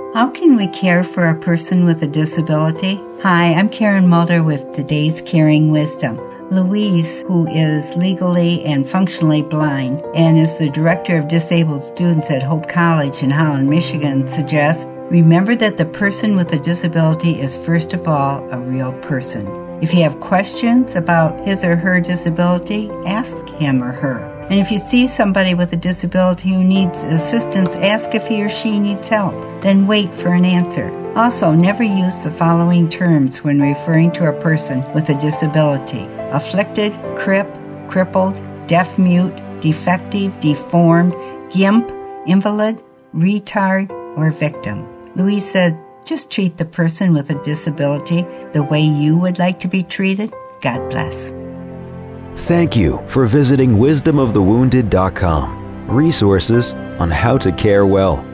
How can we care for a person with a disability? Hi, I'm Karen Mulder with today's Caring Wisdom. Louise, who is legally and functionally blind and is the director of disabled students at Hope College in Holland, Michigan, suggests, remember that the person with a disability is first of all a real person. If you have questions about his or her disability, ask him or her. And if you see somebody with a disability who needs assistance, ask if he or she needs help. Then wait for an answer. Also, never use the following terms when referring to a person with a disability: afflicted, crippled, deaf-mute, defective, deformed, gimp, invalid, retard, or victim. Louise said, just treat the person with a disability the way you would like to be treated. God bless. Thank you for visiting wisdomofthewounded.com. Resources on how to care well.